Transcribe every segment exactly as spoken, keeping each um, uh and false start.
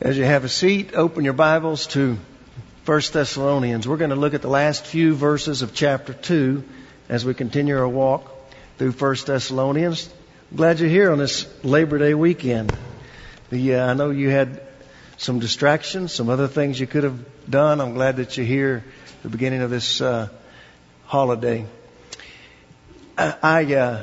As you have a seat, open your Bibles to First Thessalonians. We're going to look at the last few verses of chapter two as we continue our walk through First Thessalonians. I'm glad you're here on this Labor Day weekend. The, uh, I know you had some distractions, some other things you could have done. I'm glad that you're here at the beginning of this uh, holiday. I, I uh,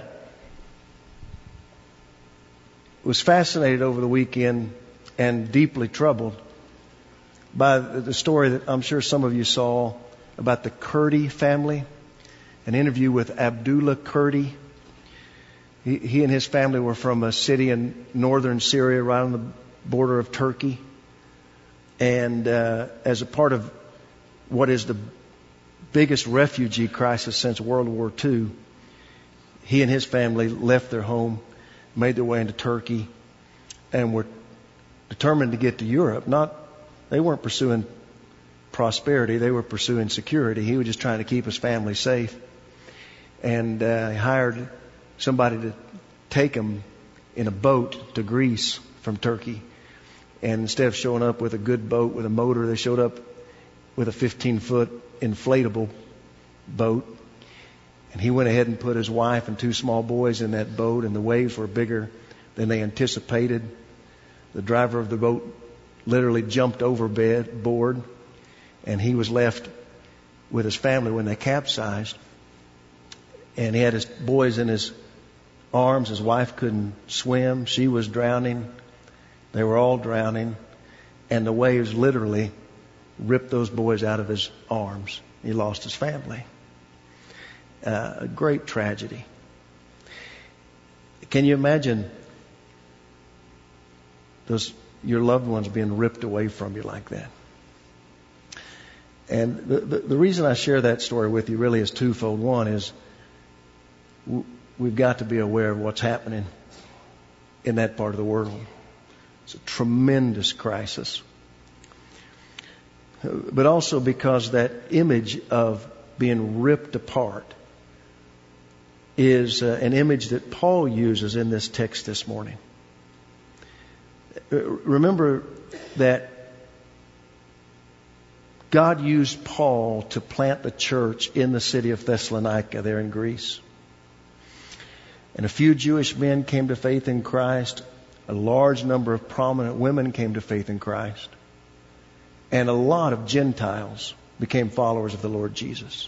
was fascinated over the weekend and deeply troubled by the story that I'm sure some of you saw about the Kurdi family. An interview with Abdullah Kurdi. He, he and his family were from a city in northern Syria, right on the border of Turkey. And uh, as a part of what is the biggest refugee crisis since World War Two, he and his family left their home, made their way into Turkey, and were determined to get to Europe. Not, they weren't pursuing prosperity; they were pursuing security. He was just trying to keep his family safe, and uh, he hired somebody to take him in a boat to Greece from Turkey. And instead of showing up with a good boat with a motor, they showed up with a fifteen-foot inflatable boat. And he went ahead and put his wife and two small boys in that boat, and the waves were bigger than they anticipated. The driver of the boat literally jumped overboard, and he was left with his family when they capsized. And he had his boys in his arms. His wife couldn't swim. She was drowning. They were all drowning. And the waves literally ripped those boys out of his arms. He lost his family. Uh, a great tragedy. Can you imagine those your loved ones being ripped away from you like that? And the, the, the reason I share that story with you really is twofold. One is w- we've got to be aware of what's happening in that part of the world. It's a tremendous crisis. But also because that image of being ripped apart is uh, an image that Paul uses in this text this morning. Remember that God used Paul to plant the church in the city of Thessalonica there in Greece. And a few Jewish men came to faith in Christ. A large number of prominent women came to faith in Christ. And a lot of Gentiles became followers of the Lord Jesus.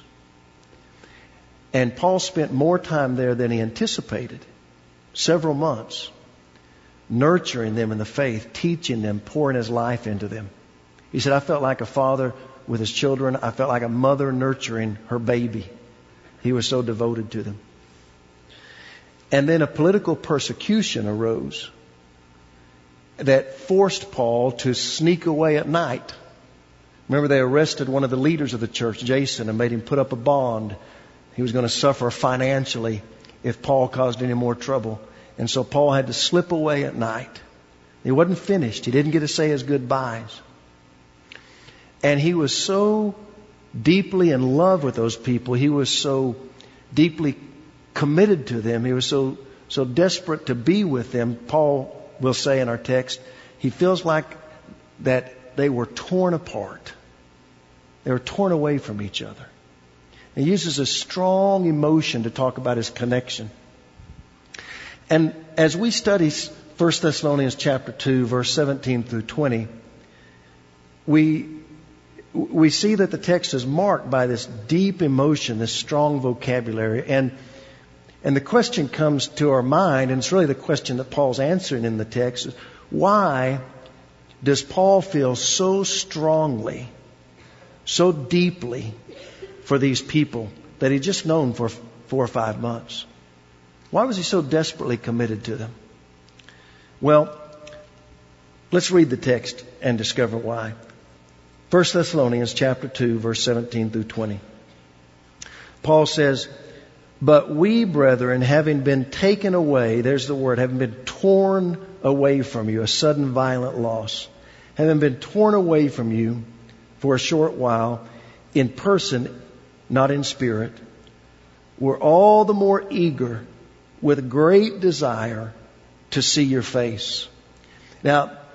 And Paul spent more time there than he anticipated, several months, nurturing them in the faith, teaching them, pouring his life into them. He said, I felt like a father with his children. I felt like a mother nurturing her baby. He was so devoted to them. And then a political persecution arose that forced Paul to sneak away at night. Remember, they arrested one of the leaders of the church, Jason, and made him put up a bond. He was going to suffer financially if Paul caused any more trouble. And so Paul had to slip away at night. He wasn't finished. He didn't get to say his goodbyes. And he was so deeply in love with those people. He was so deeply committed to them. He was so, so desperate to be with them. Paul will say in our text, he feels like that they were torn apart. They were torn away from each other. He uses a strong emotion to talk about his connection. And as we study First Thessalonians chapter two, verse seventeen through twenty, we we see that the text is marked by this deep emotion, this strong vocabulary. And and the question comes to our mind, and it's really the question that Paul's answering in the text, is why does Paul feel so strongly, so deeply for these people that he'd just known for four or five months? Why was he so desperately committed to them? Well, let's read the text and discover why. First Thessalonians chapter two, verse seventeen through twenty. Paul says, but we, brethren, having been taken away, there's the word, having been torn away from you, a sudden violent loss, having been torn away from you for a short while, in person, not in spirit, we're all the more eager with great desire to see your face. Now,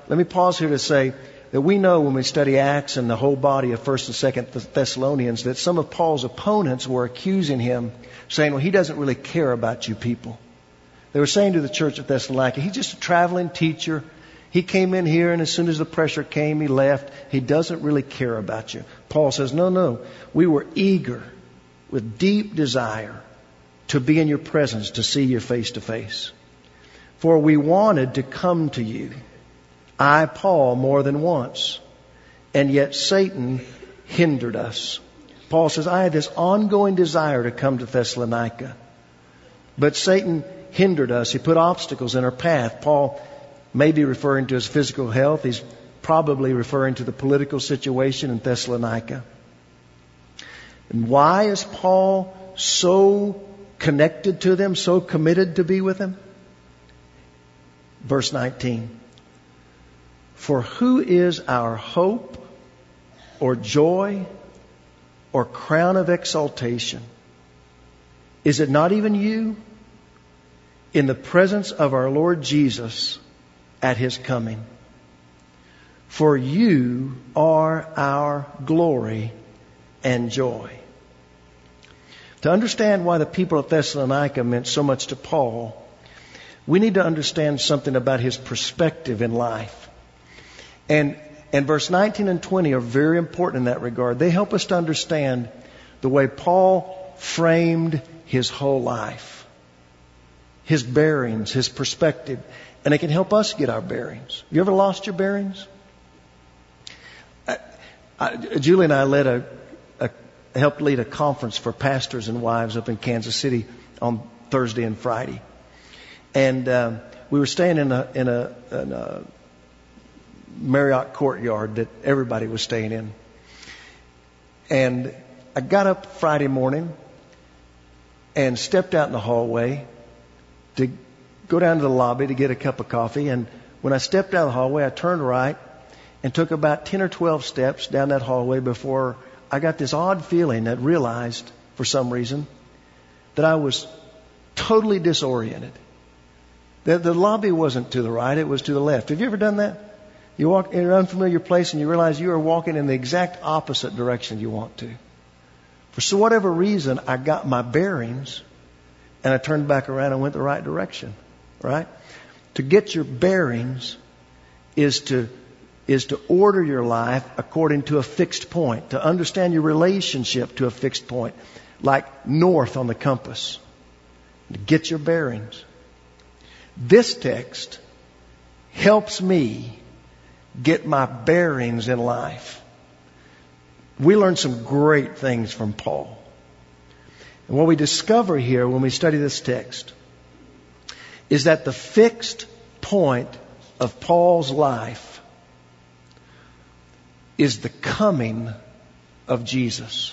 let me pause here to say that we know when we study Acts and the whole body of First and Second Thessalonians that some of Paul's opponents were accusing him, saying, well, he doesn't really care about you people. They were saying to the church of Thessalonica, he's just a traveling teacher. He came in here, and as soon as the pressure came, he left. He doesn't really care about you. Paul says, no, no. We were eager with deep desire to be in your presence, to see you face to face. For we wanted to come to you, I, Paul, more than once, and yet Satan hindered us. Paul says, I had this ongoing desire to come to Thessalonica, but Satan hindered us. He put obstacles in our path. Paul may be referring to his physical health. He's probably referring to the political situation in Thessalonica. And why is Paul so connected to them, so committed to be with them? Verse nineteen. For who is our hope or joy or crown of exaltation? Is it not even you? In the presence of our Lord Jesus at His coming. For you are our glory and joy. To understand why the people of Thessalonica meant so much to Paul, we need to understand something about his perspective in life. And, and verse nineteen and twenty are very important in that regard. They help us to understand the way Paul framed his whole life. His bearings, his perspective. And it can help us get our bearings. You ever lost your bearings? I, I, Julie and I led a, a helped lead a conference for pastors and wives up in Kansas City on Thursday and Friday. And um, we were staying in a, in a, in a Marriott courtyard that everybody was staying in. And I got up Friday morning and stepped out in the hallway to go down to the lobby to get a cup of coffee. And when I stepped out of the hallway, I turned right and took about ten or twelve steps down that hallway before I got this odd feeling that realized, for some reason, that I was totally disoriented. The, the lobby wasn't to the right, it was to the left. Have you ever done that? You walk in an unfamiliar place and you realize you are walking in the exact opposite direction you want to. For so whatever reason, I got my bearings and I turned back around and went the right direction. Right? To get your bearings is to is to order your life according to a fixed point, to understand your relationship to a fixed point, like north on the compass. To get your bearings. This text helps me get my bearings in life. We learn some great things from Paul. And what we discover here when we study this text is that the fixed point of Paul's life is the coming of Jesus.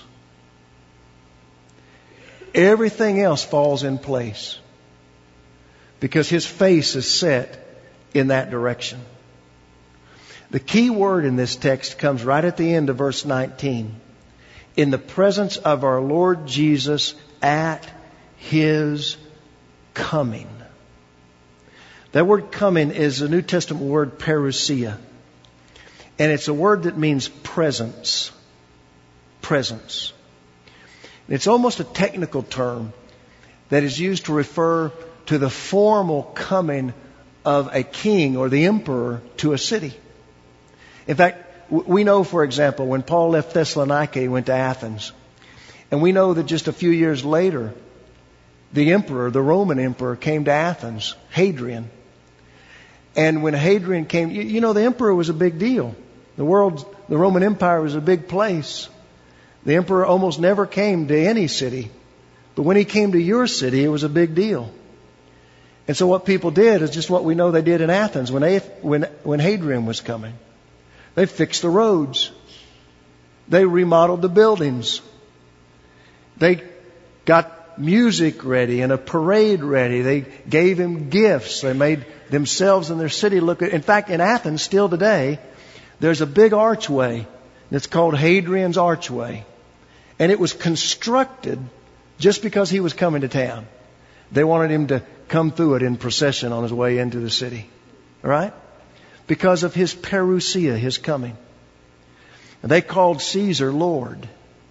Everything else falls in place because his face is set in that direction. The key word in this text comes right at the end of verse nineteen. In the presence of our Lord Jesus at His coming. That word coming is a New Testament word, parousia. And it's a word that means presence. Presence. It's almost a technical term that is used to refer to the formal coming of a king or the emperor to a city. In fact, we know, for example, when Paul left Thessalonica, he went to Athens. And we know that just a few years later, the emperor, the Roman emperor, came to Athens, Hadrian. And when Hadrian came, you, you know, the emperor was a big deal. The world, the Roman Empire was a big place. The emperor almost never came to any city. But when he came to your city, it was a big deal. And so what people did is just what we know they did in Athens when, they, when, when Hadrian was coming. They fixed the roads. They remodeled the buildings. They got music ready and a parade ready. They gave him gifts. They made themselves and their city look good. In fact, in Athens, still today, there's a big archway. It's called Hadrian's Archway. And it was constructed just because he was coming to town. They wanted him to come through it in procession on his way into the city. All right? because of his parousia, his coming. And they called Caesar Lord.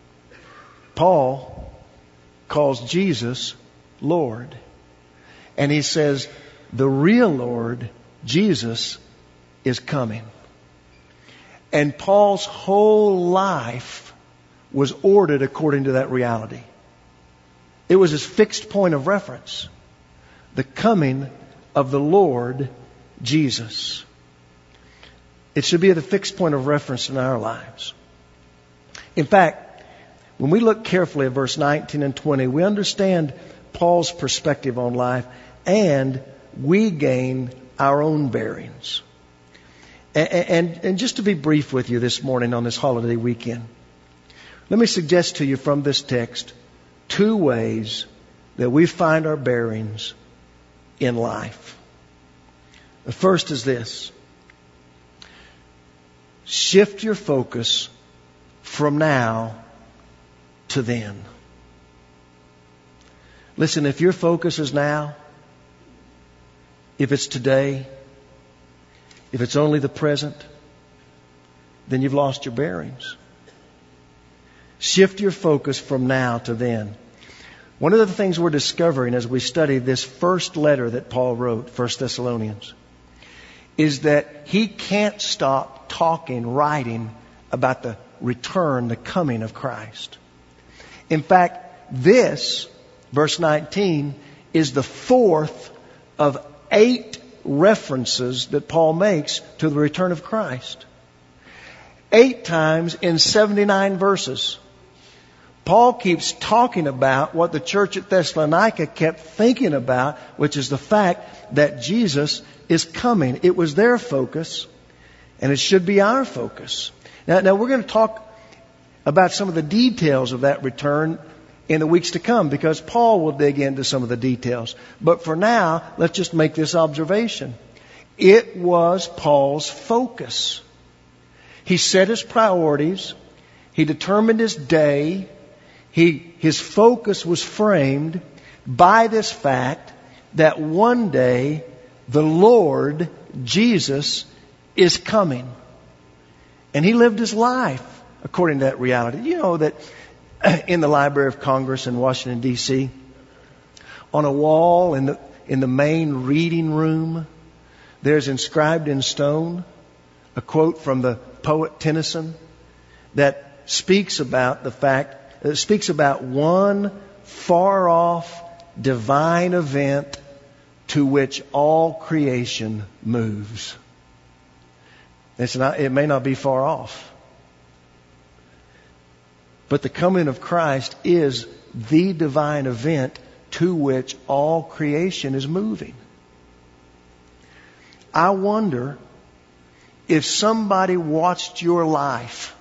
Paul calls Jesus Lord. And he says the real Lord, Jesus, is coming. And Paul's whole life was ordered according to that reality. It was his fixed point of reference. The coming of the Lord Jesus. It should be at a fixed point of reference in our lives. In fact, when we look carefully at verse nineteen and twenty, we understand Paul's perspective on life, and we gain our own bearings. And, and, and just to be brief with you this morning on this holiday weekend, let me suggest to you from this text two ways that we find our bearings in life. The first is this: shift your focus from now to then. Listen, if your focus is now, if it's today, if it's only the present, then you've lost your bearings. Shift your focus from now to then. One of the things we're discovering as we study this first letter that Paul wrote, First Thessalonians, is that he can't stop talking, writing about the return, the coming of Christ. In fact, this, verse nineteen, is the fourth of eight references that Paul makes to the return of Christ. Eight times in seventy-nine verses. Paul keeps talking about what the church at Thessalonica kept thinking about, which is the fact that Jesus is coming. It was their focus, and it should be our focus. Now, now we're going to talk about some of the details of that return in the weeks to come, because Paul will dig into some of the details. But for now, let's just make this observation. It was Paul's focus. He set his priorities. He determined his day. He, his focus was framed by this fact that one day the Lord Jesus is coming. And he lived his life according to that reality. You know that in the Library of Congress in Washington, D C, on a wall in the, in the main reading room, there's inscribed in stone a quote from the poet Tennyson that speaks about the fact, that speaks about one far off divine event to which all creation moves. It's not, it may not be far off. But the coming of Christ is the divine event to which all creation is moving. I wonder if somebody watched your life,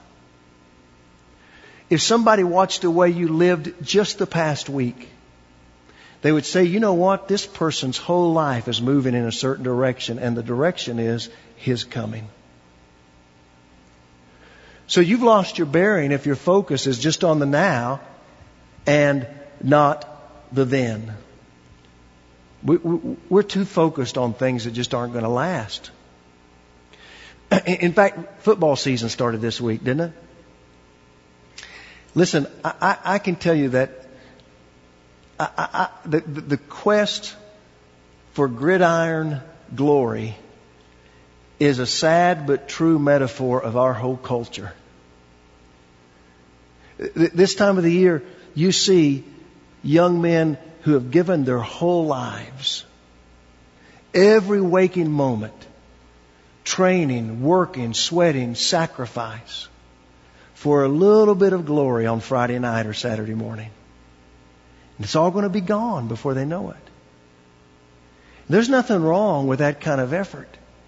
if somebody watched the way you lived just the past week, they would say, you know what? This person's whole life is moving in a certain direction, and the direction is his coming. So you've lost your bearing if your focus is just on the now and not the then. We, we, we're too focused on things that just aren't going to last. In fact, football season started this week, didn't it? Listen, I, I, I can tell you that I, I, the, the quest for gridiron glory is a sad but true metaphor of our whole culture. This time of the year, you see young men who have given their whole lives, every waking moment, training, working, sweating, sacrifice for a little bit of glory on Friday night or Saturday morning. And it's all going to be gone before they know it. There's nothing wrong with that kind of effort.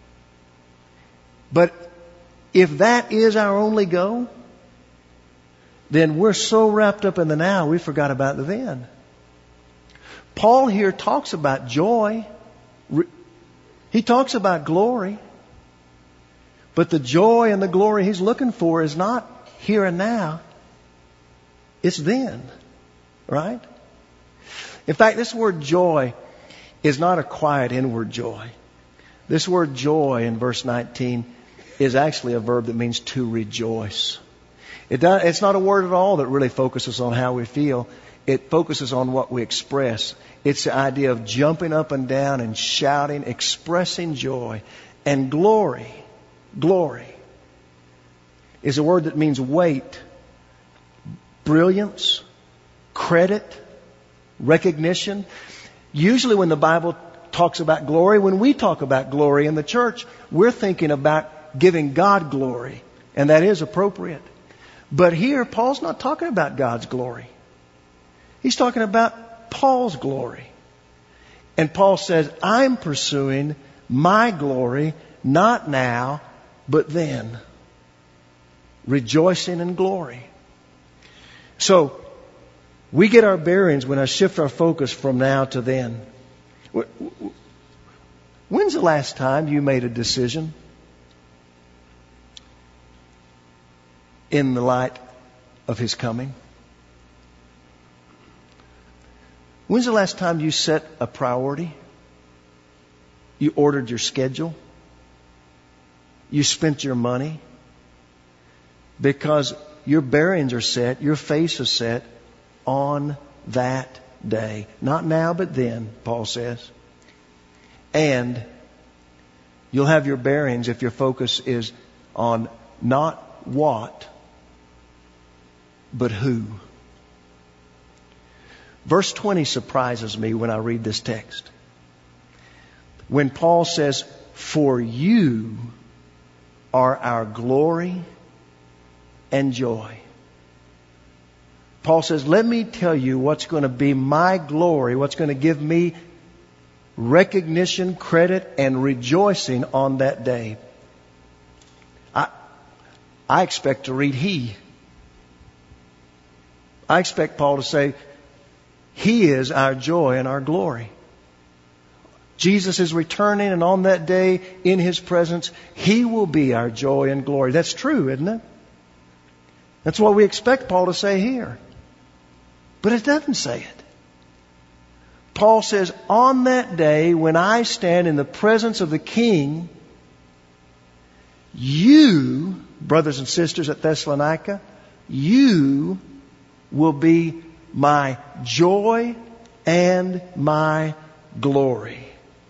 But if that is our only goal, then we're so wrapped up in the now, we forgot about the then. Paul here talks about joy. He talks about glory. But the joy and the glory he's looking for is not here and now. It's then. Right? In fact, this word joy is not a quiet inward joy. This word joy in verse nineteen is actually a verb that means to rejoice. It does, it's not a word at all that really focuses on how we feel. It focuses on what we express. It's the idea of jumping up and down and shouting, expressing joy. And glory, glory, is a word that means weight, brilliance, credit, recognition. Usually when the Bible talks about glory, when we talk about glory in the church, we're thinking about giving God glory. And that is appropriate. But here, Paul's not talking about God's glory. He's talking about Paul's glory. And Paul says, I'm pursuing my glory, not now, but then. Rejoicing in glory. So, we get our bearings when I shift our focus from now to then. When's the last time you made a decision in the light of His coming? When's the last time you set a priority? You ordered your schedule? You spent your money? Because your bearings are set, your face is set on that day. Not now, but then, Paul says. And you'll have your bearings if your focus is on not what, but who. Verse twenty surprises me when I read this text. When Paul says, for you are our glory and joy. Paul says, let me tell you what's going to be my glory, what's going to give me recognition, credit, and rejoicing on that day. I, I expect to read he. I expect Paul to say, He is our joy and our glory. Jesus is returning, and on that day, in His presence, He will be our joy and glory. That's true, isn't it? That's what we expect Paul to say here. But it doesn't say it. Paul says, on that day when I stand in the presence of the King, you, brothers and sisters at Thessalonica, you will be my joy and my glory.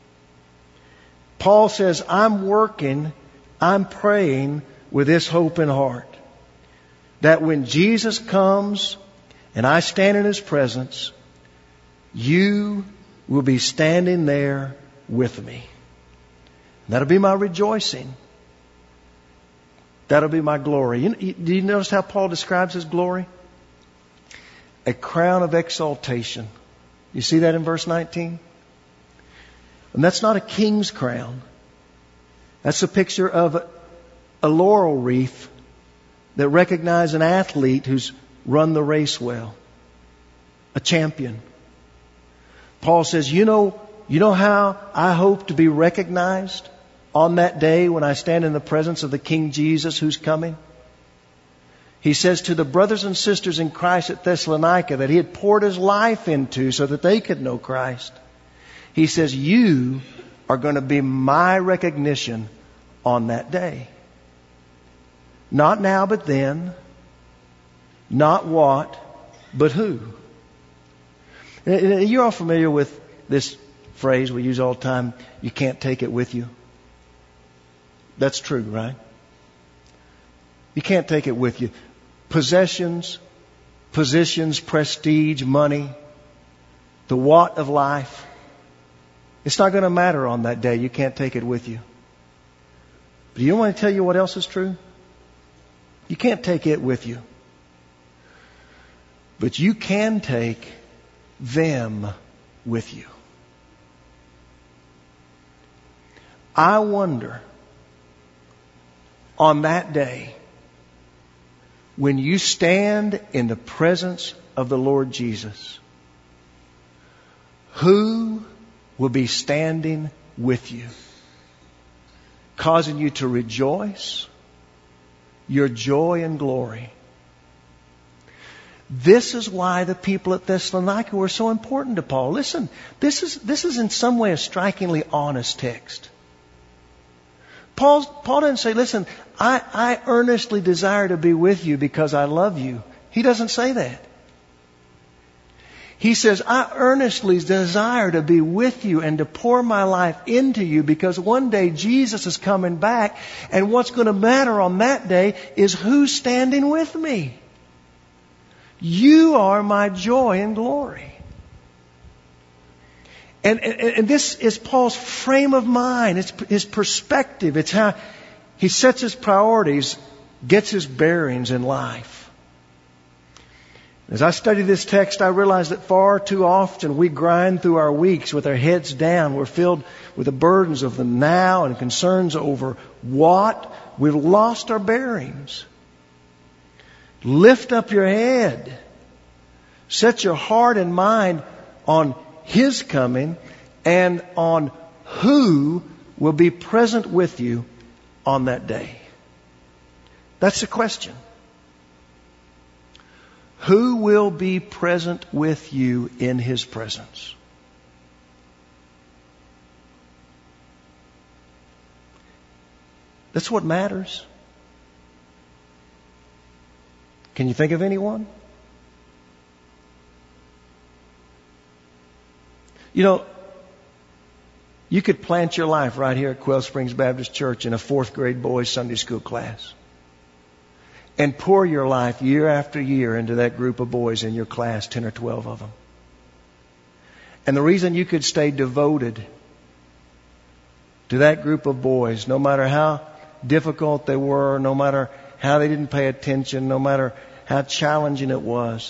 Paul says, I'm working, I'm praying with this hope in heart. That when Jesus comes and I stand in His presence, you will be standing there with me. That'll be my rejoicing. That'll be my glory. You, you, do you notice how Paul describes his glory? A crown of exaltation. You see that in verse nineteen? And that's not a king's crown. That's a picture of a, a laurel wreath that recognizes an athlete who's run the race well. A champion. Paul says, you know, you know how I hope to be recognized on that day when I stand in the presence of the King Jesus who's coming? He says to the brothers and sisters in Christ at Thessalonica that he had poured his life into so that they could know Christ. He says, you are going to be my recognition on that day. Not now, but then. Not what, but who. You're all familiar with this phrase we use all the time, you can't take it with you. That's true, right? You can't take it with you. Possessions, positions, prestige, money, the what of life. It's not going to matter on that day. You can't take it with you. But you want to tell you what else is true? You can't take it with you. But you can take them with you. I wonder, on that day, when you stand in the presence of the Lord Jesus, who will be standing with you, causing you to rejoice, your joy and glory. This is why the people at Thessalonica were so important to Paul. Listen, this is, this is in some way a strikingly honest text. Paul, Paul didn't say, listen, I, I earnestly desire to be with you because I love you. He doesn't say that. He says, I earnestly desire to be with you and to pour my life into you because one day Jesus is coming back, and what's going to matter on that day is who's standing with me. You are my joy and glory. And, and, and this is Paul's frame of mind. It's his perspective. It's how he sets his priorities, gets his bearings in life. As I study this text, I realize that far too often we grind through our weeks with our heads down. We're filled with the burdens of the now and concerns over what. We've lost our bearings. Lift up your head. Set your heart and mind on His coming and on who will be present with you on that day. That's the question. Who will be present with you in His presence? That's what matters. Can you think of anyone? You know, you could plant your life right here at Quail Springs Baptist Church in a fourth grade boys Sunday school class and pour your life year after year into that group of boys in your class, ten or twelve of them. And the reason you could stay devoted to that group of boys, no matter how difficult they were, no matter how they didn't pay attention, no matter how challenging it was,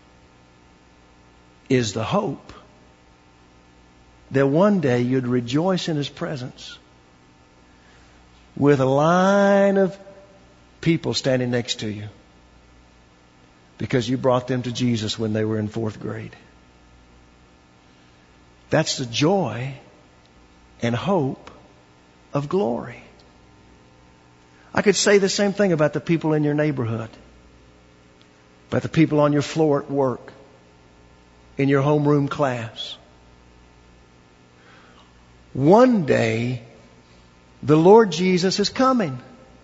is the hope that one day you'd rejoice in His presence with a line of people standing next to you because you brought them to Jesus when they were in fourth grade. That's the joy and hope of glory. I could say the same thing about the people in your neighborhood, about the people on your floor at work, in your homeroom class. One day, the Lord Jesus is coming.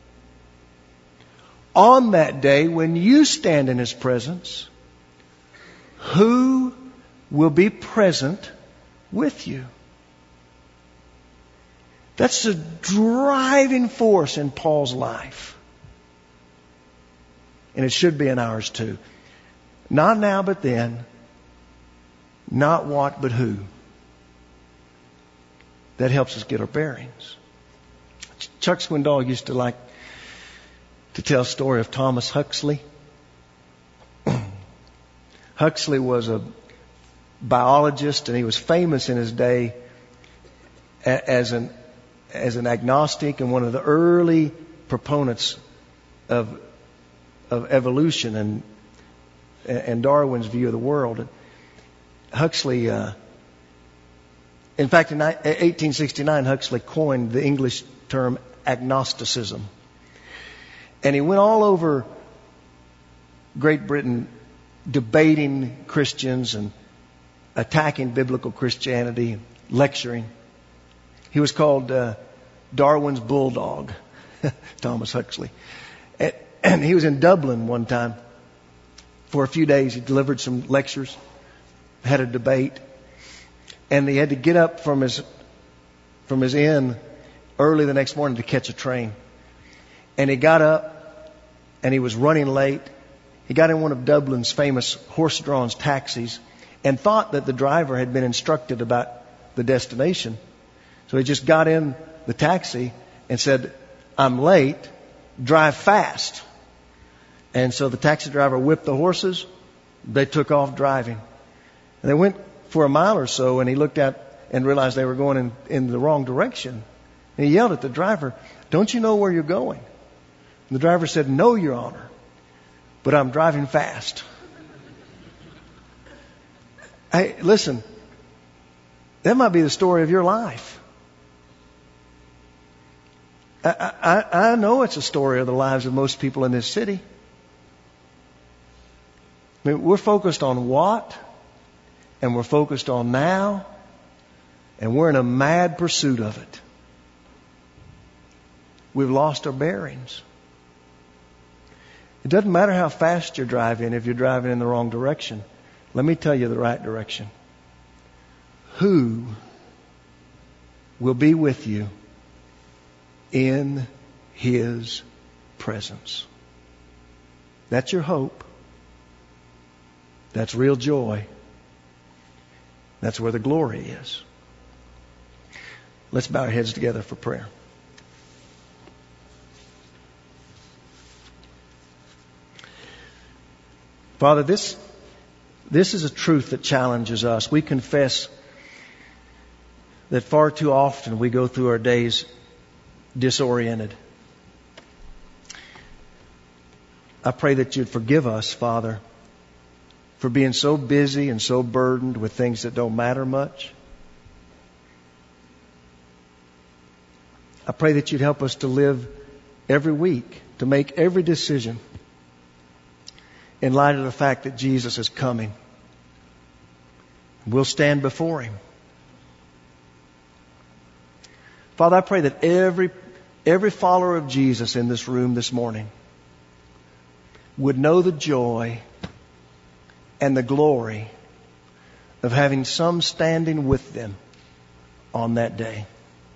On that day, when you stand in His presence, who will be present with you? That's the driving force in Paul's life. And it should be in ours too. Not now, but then. Not what, but who. That helps us get our bearings. Chuck Swindoll used to like to tell a story of Thomas Huxley. Huxley was a biologist, and he was famous in his day as an as an agnostic and one of the early proponents of of evolution and and Darwin's view of the world. Huxley, uh, in fact, in eighteen sixty-nine, Huxley coined the English term agnosticism. And he went all over Great Britain debating Christians and attacking biblical Christianity, lecturing. He was called uh, Darwin's bulldog, Thomas Huxley. And, and he was in Dublin one time for a few days. He delivered some lectures, had a debate, and he had to get up from his from his inn early the next morning to catch a train. And he got up, and he was running late. He got in one of Dublin's famous horse-drawn taxis and thought that the driver had been instructed about the destination. So he just got in the taxi and said, "I'm late, drive fast." And so the taxi driver whipped the horses. They took off driving. And they went for a mile or so, and he looked out and realized they were going in, in the wrong direction. And he yelled at the driver, "Don't you know where you're going?" And the driver said, "No, Your Honor, but I'm driving fast." Hey, listen, that might be the story of your life. I, I, I know it's a story of the lives of most people in this city. I mean, we're focused on what, and we're focused on now, and we're in a mad pursuit of it. We've lost our bearings. It doesn't matter how fast you're driving if you're driving in the wrong direction. Let me tell you the right direction. Who will be with you in His presence? That's your hope. That's real joy. That's where the glory is. Let's bow our heads together for prayer. Father, this, this is a truth that challenges us. We confess that far too often we go through our days disoriented. I pray that you'd forgive us, Father, for being so busy and so burdened with things that don't matter much. I pray that you'd help us to live every week, to make every decision in light of the fact that Jesus is coming. We'll stand before Him. Father, I pray that every, every follower of Jesus in this room this morning would know the joy and the glory of having some standing with them on that day.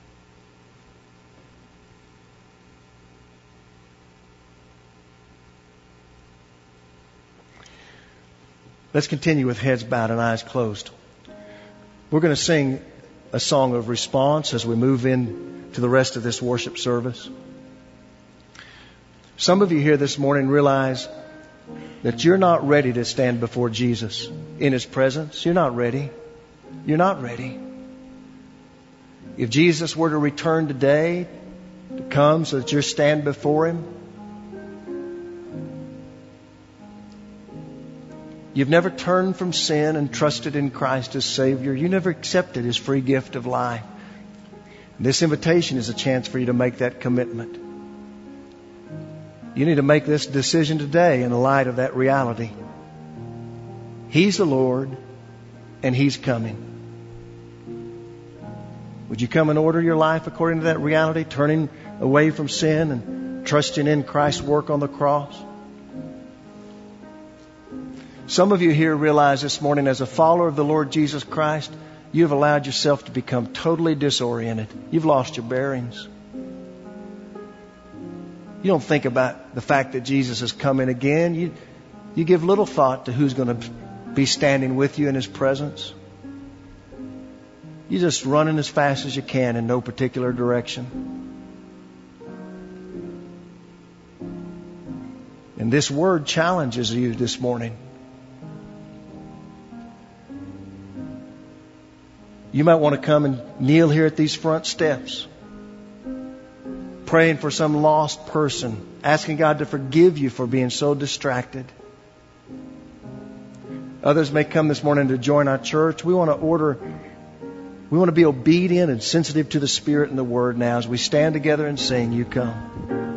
Let's continue with heads bowed and eyes closed. We're going to sing a song of response as we move in to the rest of this worship service. Some of you here this morning realize that you're not ready to stand before Jesus in His presence. You're not ready. You're not ready. If Jesus were to return today, to come so that you stand before Him, you've never turned from sin and trusted in Christ as Savior. You never accepted His free gift of life. This invitation is a chance for you to make that commitment. You need to make this decision today in the light of that reality. He's the Lord and He's coming. Would you come and order your life according to that reality, turning away from sin and trusting in Christ's work on the cross? Some of you here realize this morning, as a follower of the Lord Jesus Christ, you've allowed yourself to become totally disoriented. You've lost your bearings. You don't think about the fact that Jesus is coming again. You, you give little thought to who's going to be standing with you in His presence. You're just running as fast as you can in no particular direction. And this word challenges you this morning. You might want to come and kneel here at these front steps, praying for some lost person, asking God to forgive you for being so distracted. Others may come this morning to join our church. We want to order, we want to be obedient and sensitive to the Spirit and the Word now as we stand together and sing, "You Come."